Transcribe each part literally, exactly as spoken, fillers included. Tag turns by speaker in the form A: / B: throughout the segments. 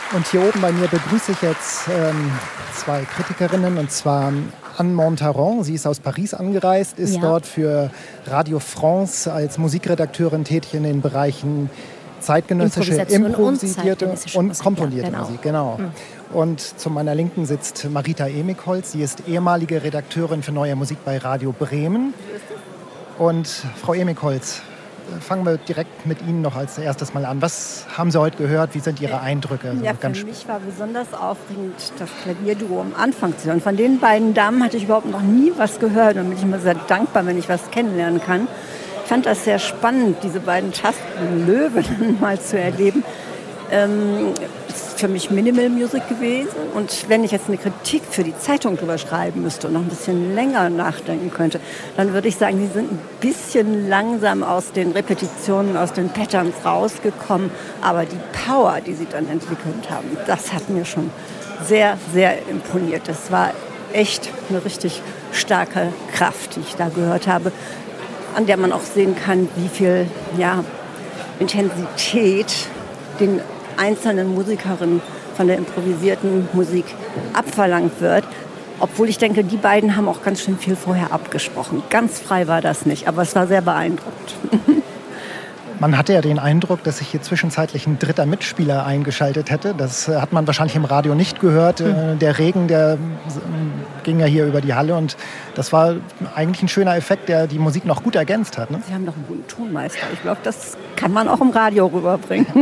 A: Und hier oben bei mir begrüße ich jetzt ähm, zwei Kritikerinnen, und zwar Anne Montaron. Sie ist aus Paris angereist, ist ja. dort für Radio France als Musikredakteurin tätig in den Bereichen zeitgenössische, improvisierte und, und Musik, komponierte ja, genau. Musik. Genau. Mhm. Und zu meiner Linken sitzt Marita Emigholz. Sie ist ehemalige Redakteurin für Neue Musik bei Radio Bremen. Und Frau Emigholz, fangen wir direkt mit Ihnen noch als erstes mal an. Was haben Sie heute gehört? Wie sind Ihre Eindrücke?
B: Ja, für mich war besonders aufregend, das Klavierduo am Anfang zu hören. Von den beiden Damen hatte ich überhaupt noch nie was gehört und bin ich immer sehr dankbar, wenn ich was kennenlernen kann. Ich fand das sehr spannend, diese beiden Tasten-Löwen mal zu erleben. Ähm, ist für mich Minimal Music gewesen. Und wenn ich jetzt eine Kritik für die Zeitung drüber schreiben müsste und noch ein bisschen länger nachdenken könnte, dann würde ich sagen, die sind ein bisschen langsam aus den Repetitionen, aus den Patterns rausgekommen. Aber die Power, die sie dann entwickelt haben, das hat mir schon sehr, sehr imponiert. Das war echt eine richtig starke Kraft, die ich da gehört habe, an der man auch sehen kann, wie viel ja, Intensität den einzelnen Musikerinnen von der improvisierten Musik abverlangt wird. Obwohl ich denke, die beiden haben auch ganz schön viel vorher abgesprochen. Ganz frei war das nicht, aber es war sehr beeindruckend.
A: Man hatte ja den Eindruck, dass sich hier zwischenzeitlich ein dritter Mitspieler eingeschaltet hätte. Das hat man wahrscheinlich im Radio nicht gehört. Mhm. Der Regen, der ging ja hier über die Halle und das war eigentlich ein schöner Effekt, der die Musik noch gut ergänzt hat. Ne?
B: Sie haben doch einen guten Tonmeister. Ich glaube, das kann man auch im Radio rüberbringen.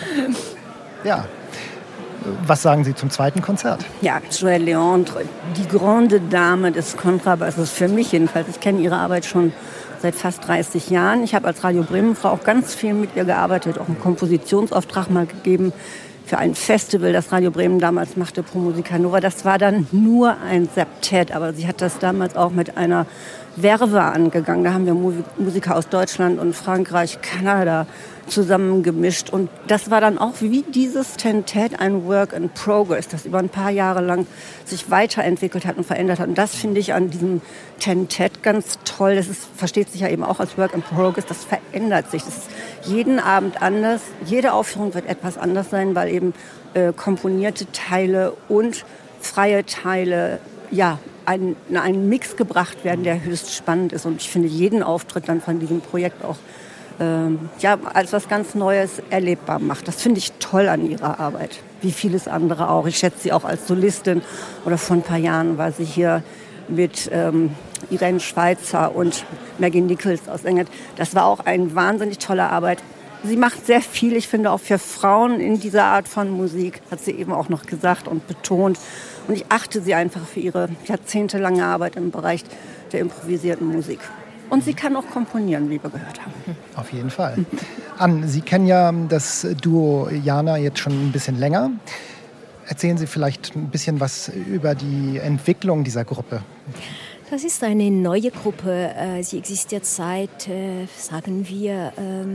A: Ja. Was sagen Sie zum zweiten Konzert?
B: Ja, Joëlle Leandre, die grande Dame des Kontrabasses, für mich jedenfalls. Ich kenne ihre Arbeit schon seit fast dreißig Jahren. Ich habe als Radio Bremen-Frau auch ganz viel mit ihr gearbeitet, auch einen Kompositionsauftrag mal gegeben für ein Festival, das Radio Bremen damals machte, Pro Musica Nova. Das war dann nur ein Septett, aber sie hat das damals auch mit einer Verve angegangen. Da haben wir Musiker aus Deutschland und Frankreich, Kanada zusammengemischt. Und das war dann auch wie dieses Tentett ein Work in Progress, das über ein paar Jahre lang sich weiterentwickelt hat und verändert hat. Und das finde ich an diesem Tentett ganz toll. Das ist, versteht sich ja eben auch als Work in Progress. Das verändert sich. Das ist jeden Abend anders. Jede Aufführung wird etwas anders sein, weil eben äh, komponierte Teile und freie Teile, ja, ein, in einen Mix gebracht werden, der höchst spannend ist. Und ich finde jeden Auftritt dann von diesem Projekt auch ja, als was ganz Neues erlebbar macht. Das finde ich toll an ihrer Arbeit, wie vieles andere auch. Ich schätze sie auch als Solistin. Oder vor ein paar Jahren war sie hier mit ähm, Irene Schweizer und Maggie Nichols aus England. Das war auch eine wahnsinnig tolle Arbeit. Sie macht sehr viel, ich finde auch für Frauen in dieser Art von Musik, hat sie eben auch noch gesagt und betont. Und ich achte sie einfach für ihre jahrzehntelange Arbeit im Bereich der improvisierten Musik. Und sie kann auch komponieren, wie wir gehört haben.
A: Auf jeden Fall. Anne, Sie kennen ja das Duo Jana jetzt schon ein bisschen länger. Erzählen Sie vielleicht ein bisschen was über die Entwicklung dieser Gruppe.
C: Das ist eine neue Gruppe. Sie existiert seit, sagen wir,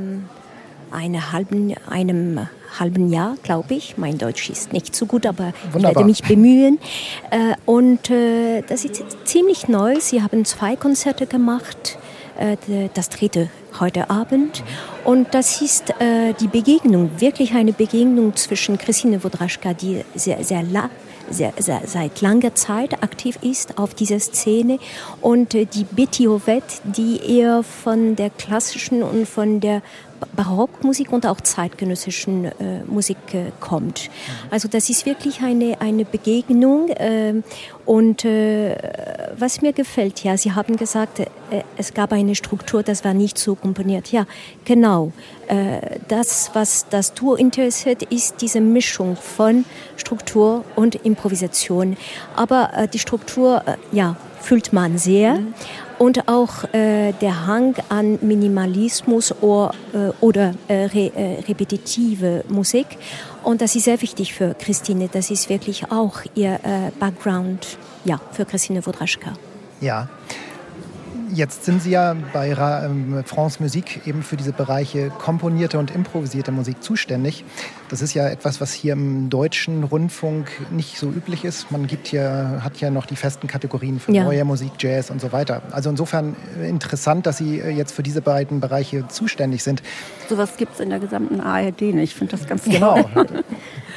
C: eine halben, einem halben Jahr, glaube ich. Mein Deutsch ist nicht so gut, aber Wunderbar. Ich werde mich bemühen. Und das ist ziemlich neu. Sie haben zwei Konzerte gemacht. Das dritte heute Abend. Und das ist die Begegnung, wirklich eine Begegnung zwischen Christine Wawraszka, die sehr, sehr lang Sehr, sehr, seit langer Zeit aktiv ist auf dieser Szene, und die Betty Ovett, die eher von der klassischen und von der Barockmusik und auch zeitgenössischen äh, Musik äh, kommt. Also das ist wirklich eine, eine Begegnung, äh, und äh, was mir gefällt, ja, Sie haben gesagt, äh, es gab eine Struktur, das war nicht so komponiert. Ja, genau. Äh, das, was das Duo interessiert, ist diese Mischung von Struktur und Improvisation. Aber äh, die Struktur, äh, ja, fühlt man sehr. Mhm. Und auch äh, der Hang an Minimalismus or, äh, oder äh, re, äh, repetitive Musik. Und das ist sehr wichtig für Christine. Das ist wirklich auch ihr äh, Background, ja, für Christine Wawraszka.
A: Ja. Jetzt sind Sie ja bei Ra- ähm, France Musik eben für diese Bereiche komponierte und improvisierte Musik zuständig. Das ist ja etwas, was hier im deutschen Rundfunk nicht so üblich ist. Man gibt hier, hat ja noch die festen Kategorien für ja. neue Musik, Jazz und so weiter. Also insofern interessant, dass Sie jetzt für diese beiden Bereiche zuständig sind.
B: Sowas gibt es in der gesamten A R D nicht. Ich finde das ganz
A: genau.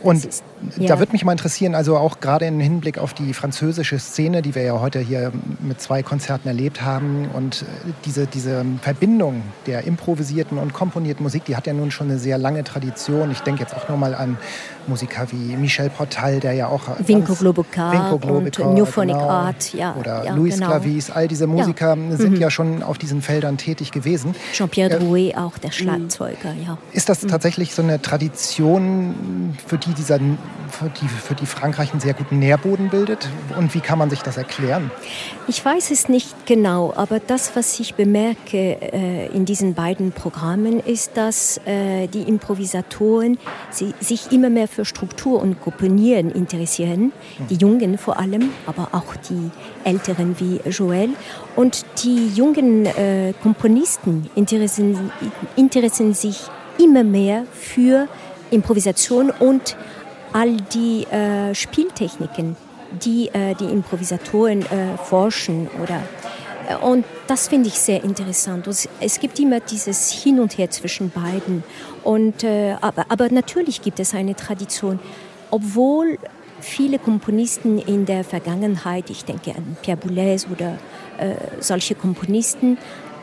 A: Und
C: ist,
A: ja. da würde mich mal interessieren, also auch gerade im Hinblick auf die französische Szene, die wir ja heute hier mit zwei Konzerten erlebt haben, und diese, diese Verbindung der improvisierten und komponierten Musik, die hat ja nun schon eine sehr lange Tradition. Ich denke jetzt auch nur mal an Musiker wie Michel Portal, der ja auch...
C: Vinko Globokar und Newphonic
A: genau,
C: Art. Ja,
A: oder
C: ja,
A: Luis
C: genau.
A: Clavis, all diese Musiker
C: ja.
A: sind
C: mhm.
A: ja schon auf diesen Feldern tätig gewesen.
C: Jean-Pierre Drouet, auch der Schlagzeuger, ja.
A: Ist das tatsächlich so eine Tradition, für die, dieser, für die, für die Frankreich einen sehr guten Nährboden bildet? Und wie kann man sich das erklären?
C: Ich weiß es nicht genau, aber das, was ich bemerke äh, in diesen beiden Programmen, ist, dass äh, die Improvisatoren sie, sich immer mehr für Struktur und Komponieren interessieren. Die Jungen vor allem, aber auch die Älteren wie Joël. Und die jungen äh, Komponisten interessieren, interessieren sich immer mehr für Improvisation und all die äh, Spieltechniken, die äh, die Improvisatoren äh, forschen. Oder, äh, und das finde ich sehr interessant. Und es gibt immer dieses Hin und Her zwischen beiden. Und, äh, aber, aber natürlich gibt es eine Tradition, obwohl viele Komponisten in der Vergangenheit, ich denke an Pierre Boulez oder äh, solche Komponisten,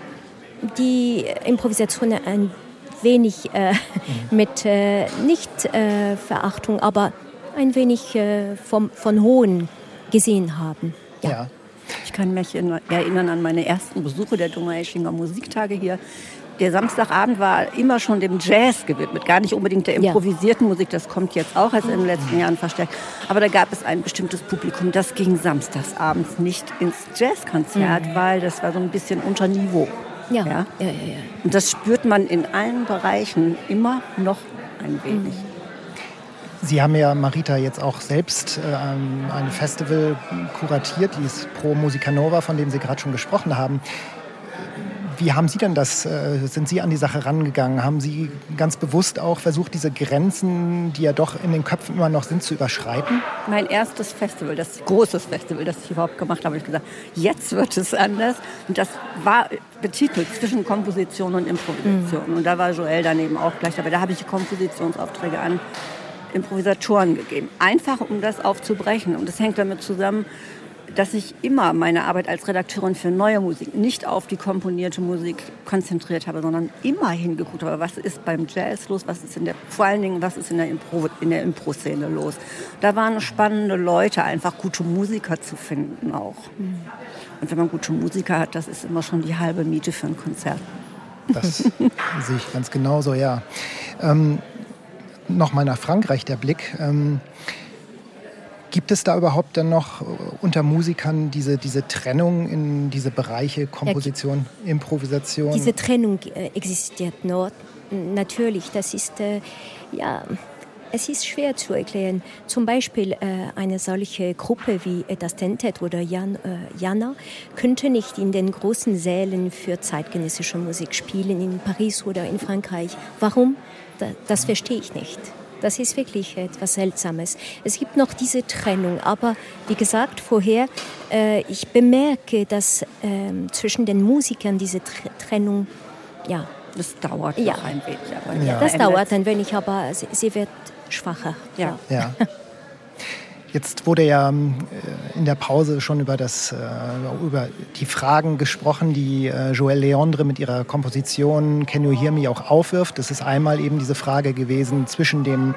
C: die Improvisation ein wenig äh, mit, äh, nicht äh, Verachtung, aber ein wenig äh, vom, von Hohen gesehen haben.
A: Ja. ja.
B: Ich kann mich erinnern an meine ersten Besuche der Donaueschinger Musiktage hier. Der Samstagabend war immer schon dem Jazz gewidmet, gar nicht unbedingt der improvisierten ja. Musik, das kommt jetzt auch erst in den letzten Jahren verstärkt. Aber da gab es ein bestimmtes Publikum, das ging samstagsabends nicht ins Jazzkonzert, mhm. weil das war so ein bisschen unter Niveau.
C: Ja.
B: Ja?
C: Ja, ja, ja.
B: Und das spürt man in allen Bereichen immer noch ein wenig.
A: Sie haben ja, Marita, jetzt auch selbst ähm, ein Festival kuratiert, dieses Pro Musica Nova, von dem Sie gerade schon gesprochen haben. Wie haben Sie denn das, äh, sind Sie an die Sache rangegangen? Haben Sie ganz bewusst auch versucht, diese Grenzen, die ja doch in den Köpfen immer noch sind, zu überschreiten?
B: Mein erstes Festival, das großes Festival, das ich überhaupt gemacht habe, habe ich gesagt, jetzt wird es anders. Und das war betitelt zwischen Komposition und Improvisation. Mhm. Und da war Joël daneben auch gleich. Aber da habe ich Kompositionsaufträge an Improvisatoren gegeben. Einfach, um das aufzubrechen. Und das hängt damit zusammen, dass ich immer meine Arbeit als Redakteurin für neue Musik nicht auf die komponierte Musik konzentriert habe, sondern immer hingeguckt habe, was ist beim Jazz los, was ist in der, vor allen Dingen, was ist in der Impro, in der Impro-Szene los. Da waren spannende Leute, einfach gute Musiker zu finden auch. Mhm. Und wenn man gute Musiker hat, das ist immer schon die halbe Miete für ein Konzert.
A: Das sehe ich ganz genauso, ja. Ähm, Nochmal nach Frankreich der Blick. Ähm, gibt es da überhaupt dann noch unter Musikern diese, diese Trennung in diese Bereiche Komposition, ja, Improvisation?
C: Diese Trennung äh, existiert noch. Natürlich, das ist, äh, ja, es ist schwer zu erklären. Zum Beispiel äh, eine solche Gruppe wie Das Tentet oder Jan, äh, Jana könnte nicht in den großen Sälen für zeitgenössische Musik spielen, in Paris oder in Frankreich. Warum? Das verstehe ich nicht. Das ist wirklich etwas Seltsames. Es gibt noch diese Trennung, aber wie gesagt vorher, äh, ich bemerke, dass äh, zwischen den Musikern diese Tr- Trennung, ja.
B: Das dauert
C: ja.
B: noch ein wenig. Aber
C: ja. Das dauert ein wenig, aber sie, sie wird schwacher.
B: Ja.
A: ja. Jetzt wurde ja in der Pause schon über, das, über die Fragen gesprochen, die Joël Léandre mit ihrer Komposition Can You Hear Me auch aufwirft. Das ist einmal eben diese Frage gewesen zwischen dem,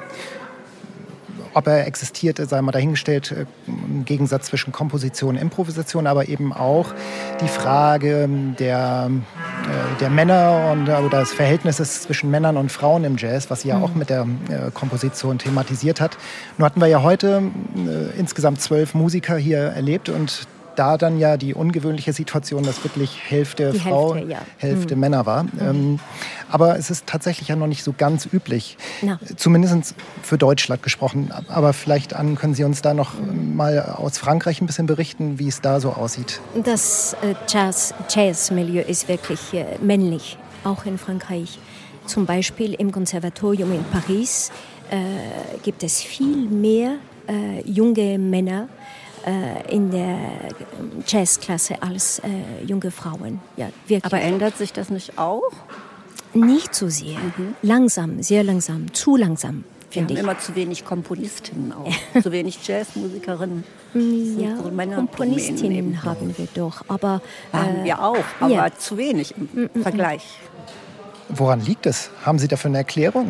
A: ob er existiert, sei mal dahingestellt, im Gegensatz zwischen Komposition und Improvisation, aber eben auch die Frage der, der Männer und, oder des Verhältnisses zwischen Männern und Frauen im Jazz, was sie ja auch mit der Komposition thematisiert hat. Nun hatten wir ja heute äh, insgesamt zwölf Musiker hier erlebt und da dann ja die ungewöhnliche Situation, dass wirklich Hälfte
C: die
A: Frau,
C: Hälfte, ja.
A: Hälfte
C: mhm.
A: Männer war. Mhm. Ähm, aber es ist tatsächlich ja noch nicht so ganz üblich,
C: Na.
A: zumindest für Deutschland gesprochen. Aber vielleicht an, können Sie uns da noch mhm. mal aus Frankreich ein bisschen berichten, wie es da so aussieht?
C: Das äh, Jazz, Jazz-Milieu ist wirklich äh, männlich, auch in Frankreich. Zum Beispiel im Konservatorium in Paris äh, gibt es viel mehr äh, junge Männer in der Jazzklasse als äh, junge Frauen. Ja, wirklich.
B: Aber ändert sich das nicht auch?
C: Nicht so sehr. Mhm. Langsam, sehr langsam, zu langsam.
B: Wir haben
C: ich.
B: immer zu wenig Komponistinnen auch, zu wenig Jazzmusikerinnen.
C: Ja,
B: so
C: Komponistinnen haben wir doch, aber...
B: Haben
C: äh,
B: wir auch, aber
C: ja.
B: zu wenig im mm, Vergleich.
A: Woran liegt es? Haben Sie dafür eine Erklärung?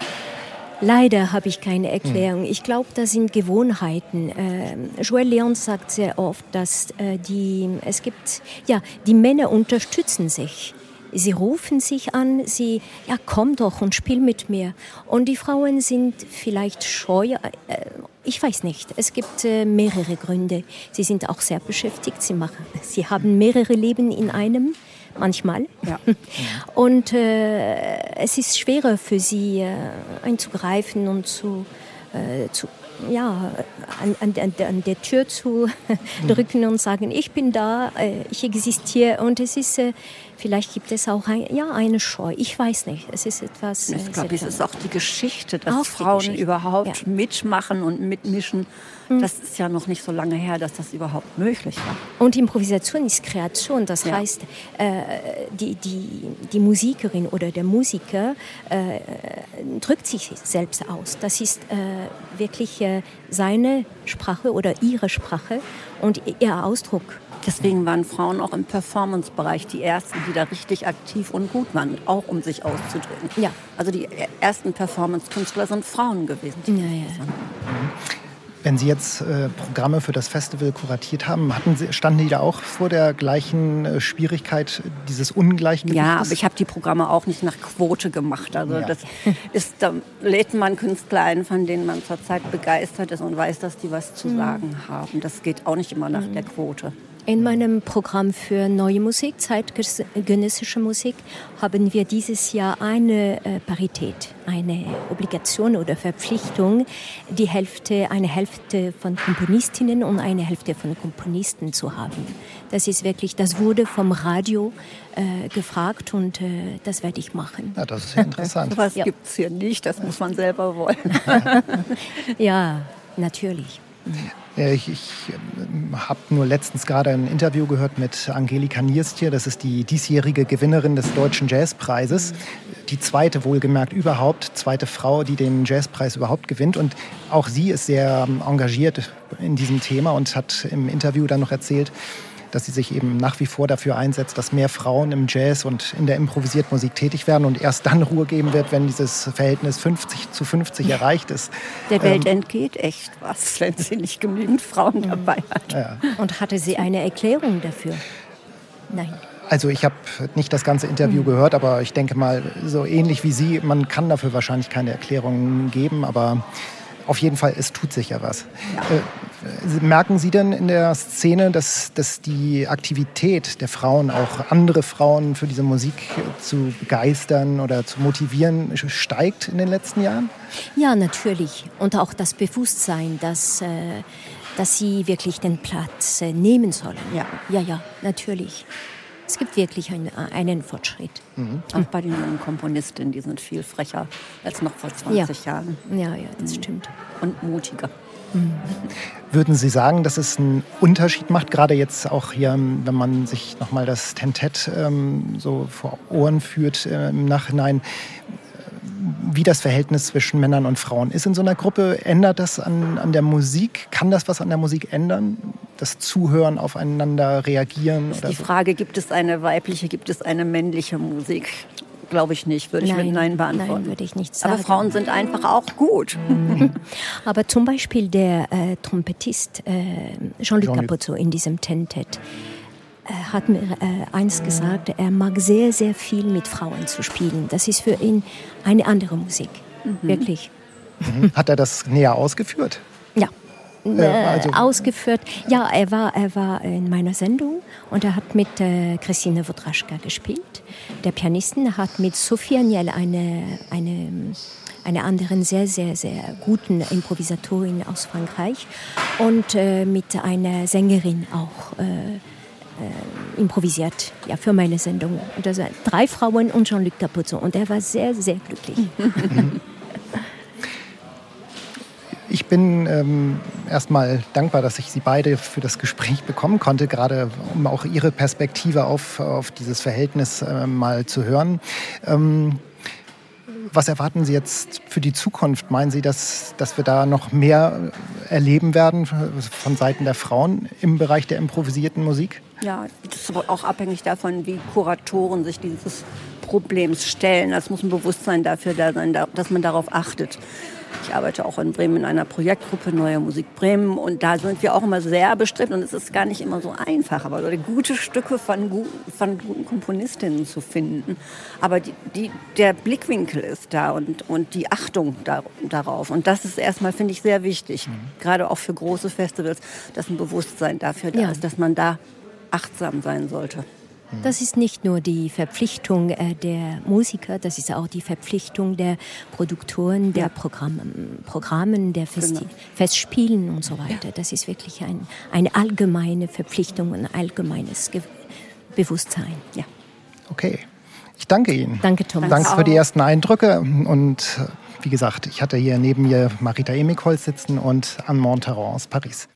C: Leider habe ich keine Erklärung. Ich glaube, das sind Gewohnheiten. Äh, Joël Leon sagt sehr oft, dass äh, die, es gibt, ja, die Männer unterstützen sich. Sie rufen sich an, sie, ja, komm doch und spiel mit mir. Und die Frauen sind vielleicht scheu, äh, ich weiß nicht. Es gibt äh, mehrere Gründe. Sie sind auch sehr beschäftigt, sie machen, sie haben mehrere Leben in einem. Manchmal. Ja. Und äh, es ist schwerer für sie äh, einzugreifen und zu, äh, zu ja, an, an, an der Tür zu drücken und sagen, ich bin da, äh, ich existiere. Und es ist, äh, vielleicht gibt es auch ein, ja, eine Scheu. Ich weiß nicht. Es ist etwas.
B: Äh, ich glaube, es ist auch die Geschichte, dass
C: auch
B: Frauen
C: Geschichte.
B: überhaupt
C: ja.
B: mitmachen und mitmischen. Das ist ja noch nicht so lange her, dass das überhaupt möglich war.
C: Und Improvisation ist Kreation. Das ja. heißt, äh, die, die, die Musikerin oder der Musiker äh, drückt sich selbst aus. Das ist äh, wirklich äh, seine Sprache oder ihre Sprache und ihr Ausdruck.
B: Deswegen waren Frauen auch im Performance-Bereich die ersten, die da richtig aktiv und gut waren, auch um sich auszudrücken.
C: Ja.
B: Also die ersten Performance-Künstler sind Frauen gewesen.
C: Ja, ja.
A: Wenn Sie jetzt äh, Programme für das Festival kuratiert haben, hatten Sie, standen die da auch vor der gleichen äh, Schwierigkeit, dieses Ungleichgewicht?
B: Ja, aber ich habe die Programme auch nicht nach Quote gemacht. Also ja. das ist, da lädt man Künstler ein, von denen man zurzeit begeistert ist und weiß, dass die was zu sagen mhm. haben. Das geht auch nicht immer nach mhm. der Quote.
C: In meinem Programm für neue Musik, zeitgenössische Musik, haben wir dieses Jahr eine äh, Parität, eine Obligation oder Verpflichtung, die Hälfte, eine Hälfte von Komponistinnen und eine Hälfte von Komponisten zu haben. Das ist wirklich, das wurde vom Radio äh, gefragt und äh, das werde ich machen.
A: Ja, das ist ja interessant.
B: Was
C: ja.
B: gibt es hier nicht, das muss man selber wollen.
C: Ja, natürlich.
A: Ich, ich habe nur letztens gerade ein Interview gehört mit Angelika Nierstje. Das ist die diesjährige Gewinnerin des Deutschen Jazzpreises. Die zweite, wohlgemerkt überhaupt, zweite Frau, die den Jazzpreis überhaupt gewinnt. Und auch sie ist sehr engagiert in diesem Thema und hat im Interview dann noch erzählt, dass sie sich eben nach wie vor dafür einsetzt, dass mehr Frauen im Jazz und in der improvisierten Musik tätig werden und erst dann Ruhe geben wird, wenn dieses Verhältnis fünfzig zu fünfzig erreicht ist.
B: Der Welt ähm, entgeht echt was, wenn sie nicht genügend Frauen dabei hat.
C: Ja. Und hatte sie eine Erklärung dafür? Nein.
A: Also ich habe nicht das ganze Interview mhm. gehört, aber ich denke mal, so ähnlich wie Sie, man kann dafür wahrscheinlich keine Erklärung geben, aber auf jeden Fall, es tut sich ja was. Ja. Äh, merken Sie denn in der Szene, dass, dass die Aktivität der Frauen, auch andere Frauen für diese Musik zu begeistern oder zu motivieren, steigt in den letzten Jahren?
C: Ja, natürlich. Und auch das Bewusstsein, dass, äh, dass sie wirklich den Platz äh, nehmen sollen. Ja, ja, ja, natürlich. Es gibt wirklich einen, einen Fortschritt.
B: Mhm. Auch bei den jungen Komponistinnen, die sind viel frecher als noch vor zwanzig
C: ja.
B: Jahren.
C: Ja, ja, das mhm. stimmt.
B: Und mutiger.
C: Mhm.
A: Würden Sie sagen, dass es einen Unterschied macht, gerade jetzt auch hier, wenn man sich nochmal das Tentett ähm, so vor Ohren führt äh, im Nachhinein, wie das Verhältnis zwischen Männern und Frauen ist in so einer Gruppe? Ändert das an, an der Musik? Kann das was an der Musik ändern? Das Zuhören, aufeinander reagieren?
B: Das ist
A: oder
B: die
A: so?
B: Frage, gibt es eine weibliche, gibt es eine männliche Musik? Glaube ich nicht, würde ich
C: nein,
B: mit Nein beantworten.
C: Nein, würde ich nicht sagen.
B: Aber Frauen sind einfach auch gut.
C: Aber zum Beispiel der äh, Trompetist äh, Jean-Luc
A: Jean-Luc.
C: Capozzo in diesem Tentett Er hat mir äh, eins gesagt, er mag sehr, sehr viel mit Frauen zu spielen. Das ist für ihn eine andere Musik, mhm. wirklich.
A: Mhm. Hat er das näher ausgeführt?
C: Ja,
A: äh, also.
C: ausgeführt. Ja, er war, er war in meiner Sendung und er hat mit äh, Christine Wodraschka gespielt. Der Pianistin hat mit Sophie Agnel eine, eine, eine anderen sehr, sehr, sehr guten Improvisatorin aus Frankreich und äh, mit einer Sängerin auch äh, Äh, improvisiert, ja, für meine Sendung. Und das waren drei Frauen und Jean-Luc Capozzo. Und er war sehr, sehr glücklich.
A: Ich bin ähm, erstmal dankbar, dass ich Sie beide für das Gespräch bekommen konnte, gerade um auch Ihre Perspektive auf, auf dieses Verhältnis äh, mal zu hören. Ähm, Was erwarten Sie jetzt für die Zukunft? Meinen Sie, dass, dass wir da noch mehr erleben werden von Seiten der Frauen im Bereich der improvisierten Musik?
B: Ja, das ist aber auch abhängig davon, wie Kuratoren sich dieses Problems stellen. Es muss ein Bewusstsein dafür da sein, dass man darauf achtet. Ich arbeite auch in Bremen in einer Projektgruppe Neue Musik Bremen und da sind wir auch immer sehr bestrebt und es ist gar nicht immer so einfach, aber gute Stücke von, gu- von guten Komponistinnen zu finden. Aber die, die, der Blickwinkel ist da und, und die Achtung da, darauf und das ist erstmal, finde ich, sehr wichtig, mhm. gerade auch für große Festivals, dass ein Bewusstsein dafür da
C: ja.
B: ist, dass man da achtsam sein sollte.
C: Das ist nicht nur die Verpflichtung äh, der Musiker, das ist auch die Verpflichtung der Produktoren, der ja. Programm, Programmen, der Festi- genau. Festspielen und so weiter. Ja. Das ist wirklich ein, eine allgemeine Verpflichtung, ein allgemeines Ge- Bewusstsein. Ja.
A: Okay, ich danke Ihnen.
C: Danke, Thomas.
A: Danke für die ersten Eindrücke und wie gesagt, ich hatte hier neben mir Marita Emikholz sitzen und Anne Montaron aus Paris.